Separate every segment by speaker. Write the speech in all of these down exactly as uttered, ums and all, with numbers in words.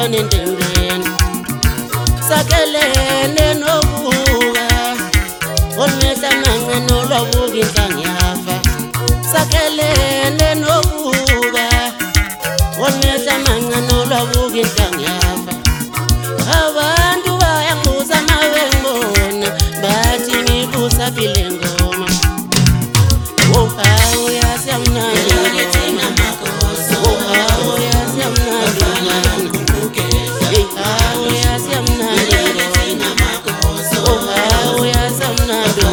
Speaker 1: umntwana endembeni sakelele nobuka olmehla mancane olwabuka inhlanga yafa sakelele nobuka olmehla mancane olwabuka inhlanga yafa abantu bayangibuza mabengibona bathi ngibusa phile ngoma oh hawu yasiyamnandi oh hawu yasiyamnandi hey hawu yasiyamnandi oh hawu yasiyamnandi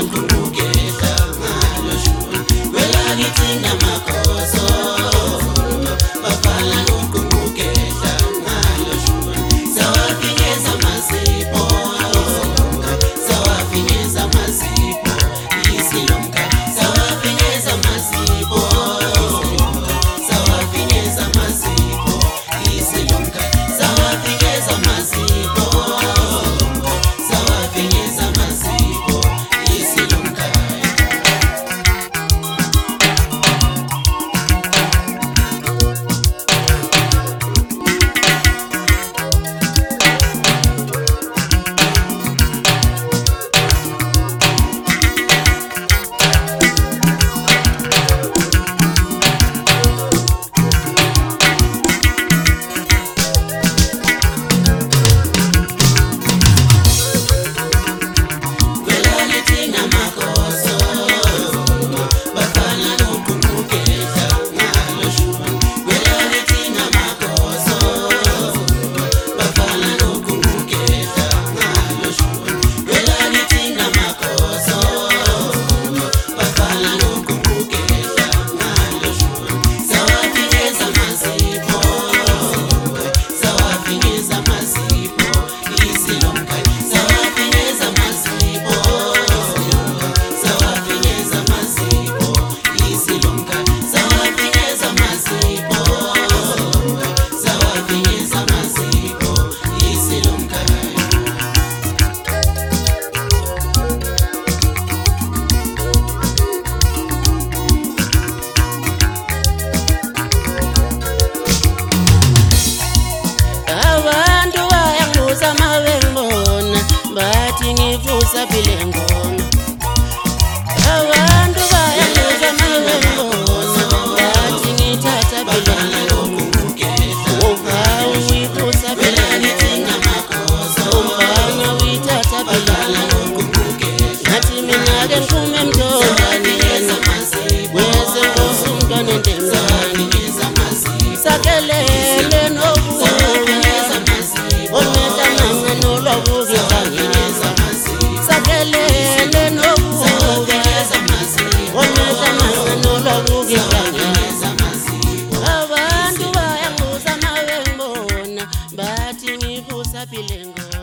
Speaker 1: ngivusa phile ngoma abantu bayangibuza mabengibona bathi ngithatha phile ngoma oh hawu ngivusa phile ngoma oh hawu ngithatha phile ngoma ngathi mina ke ngiphume emntondane wese nkosi umntwana endembeni sakelele nobuka olmehla mancane olwabuka inhlanga sakelele nobuka olmehla mancane olwabuka inhlanga abantu bayangibuza mabengibona bathi ngivusa phile ngoma